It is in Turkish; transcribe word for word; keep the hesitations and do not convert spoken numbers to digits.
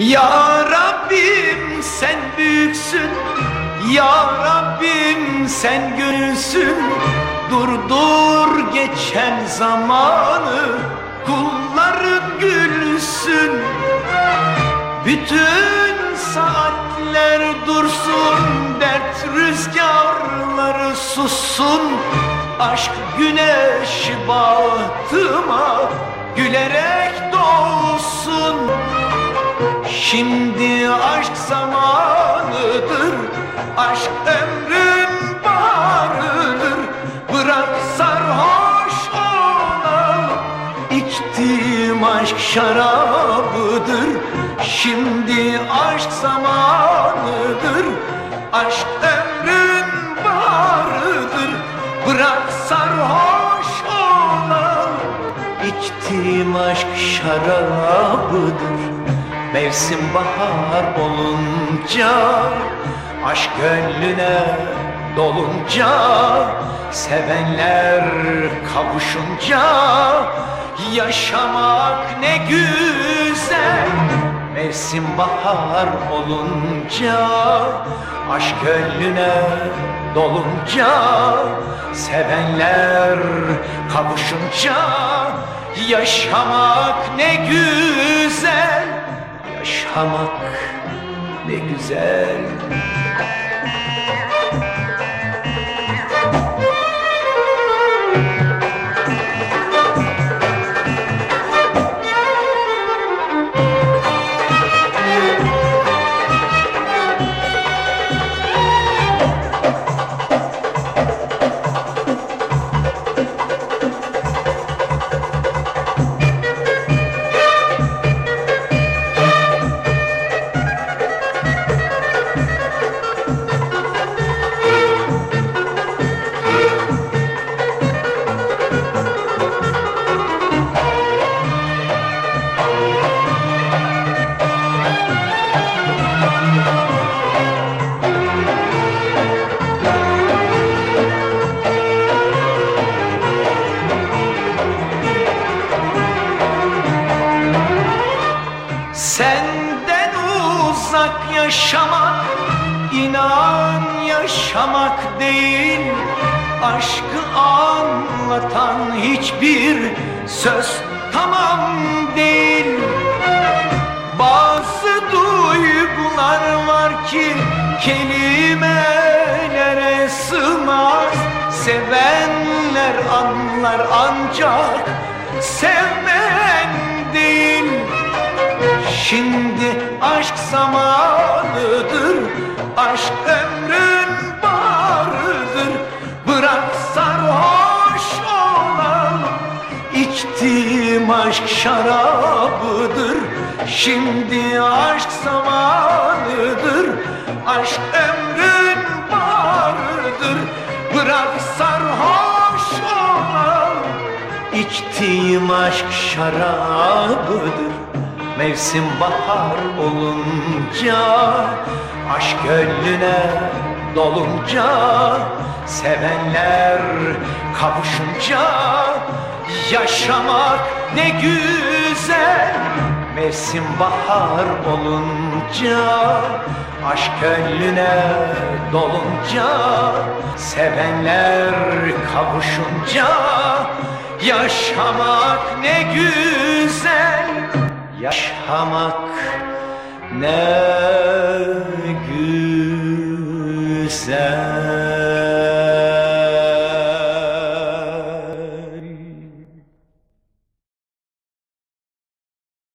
Ya Rabbim sen büyüksün, Ya Rabbim sen gönülsün. Durdur geçen zamanı, kulların gülsün. Bütün saatler dursun, dert rüzgarları sussun. Aşk güneşi bahtıma gülerek doğsun. Şimdi aşk zamanıdır, aşk ömrün baharıdır. Bırak sarhoş olalım, içtiğim aşk şarabıdır. Şimdi aşk zamanıdır, aşk ömrün baharıdır. Bırak sarhoş olalım, içtiğim aşk şarabıdır. Mevsim bahar olunca, aşk gönlüne dolunca, sevenler kavuşunca, yaşamak ne güzel. Mevsim bahar olunca, aşk gönlüne dolunca, sevenler kavuşunca, yaşamak ne güzel. Yaşamak ne güzel. Senden uzak yaşamak, inan yaşamak değil. Aşkı anlatan hiçbir söz tamam değil. Bazı duygular var ki kelimelere sığmaz. Sevenler anlar ancak sevmeyen değil. Şimdi aşk zamanıdır, aşk ömrün baharıdır. Bırak sarhoş olalım, içtiğim aşk şarabıdır. Şimdi aşk zamanıdır, aşk ömrün baharıdır. Bırak sarhoş olalım, içtiğim aşk şarabıdır. Mevsim bahar olunca, aşk gönlüne dolunca, sevenler kavuşunca, yaşamak ne güzel. Mevsim bahar olunca, aşk gönlüne dolunca, sevenler kavuşunca, yaşamak ne güzel. Yaşamak ne